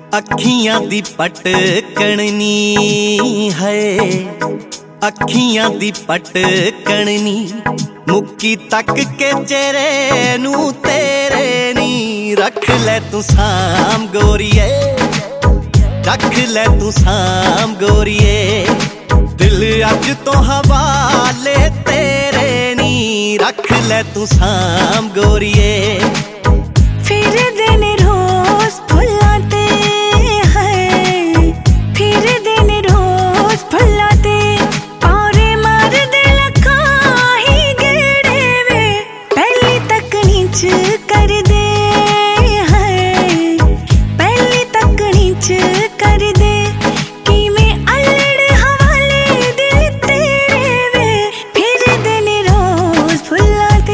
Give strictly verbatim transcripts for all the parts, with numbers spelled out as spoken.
अखियां दी पटकणनी है, अखियां दी पटकणनी मुक्की तक के चेहरे नू तेरे नी। रख ले तू साम गोरिए, रख ले तू साम गोरिए, दिल अज तो हवाले तेरे नी। रख ले तू साम गोरिए। फिर दिन रोज भुलाते हैं, फिर दिन रोज भुलाते, पारे मार दे लखा ही गेड़े वे, पहली तक नीच कर दे है, पहली तक नीच कर दे। कि मैं अल्लड़ हवाले दिल तेरे वे, फिर दिन रोज भुलाते।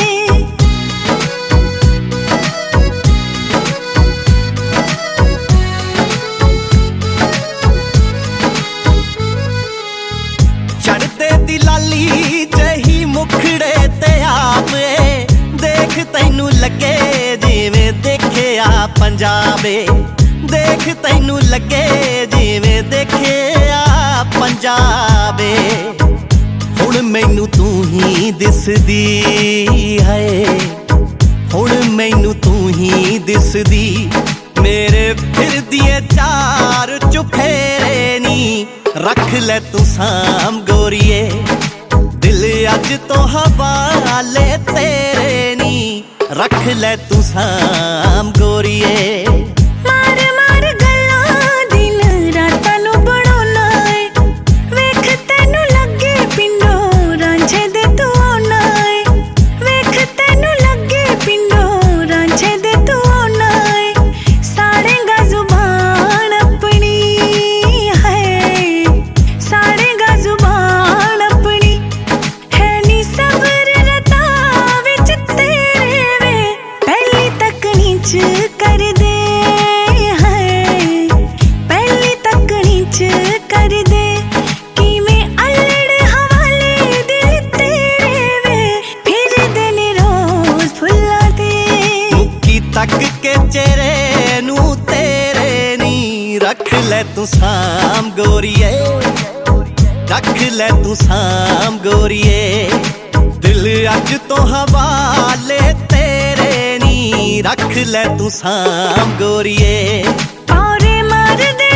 चढ़ते दी लाली जही मुखड़े ते आपे, देख तैनू लगे जिवें देखे आ पंजाबे, देख तैनू लगे जिवें देखे आ पंजाबे। हुण मैनू तू ही दिसदी है, हुण मैनू तू ही दिसदी, मेरे फिर दिए चार चुफेरे नी। रख ले तू साम गोरिए, दिल अज तो हवाले तेरे नी। रख ले तू साम गोरिए। मार मार गल्लां दिन रातां नू बनाउणा है, वेख तैनू लगे पिंडो रांझे दे तू आउणा है, वेख तैनू लगे पिंडो रांझे दे तू आउणा है। साड़ेगा जुबान अपनी है, साड़ेगा जुबान अपनी, है नी सब्र रता विच तेरे वे, पहली तक नीच कर दे है, पहली तक नीच कर दे। कि मैं अल्लड़ हवाले दिल तेरे वे, फिर दिन रोज भुलाते। मुक्की तक के चेहरे नू तेरे नी। रख ले तू साम गोरिए, रख ले तू साम गोरिए, दिल अज तो हवाले तेरे नी। रख ले तू साम गोरिए। पारे मार दे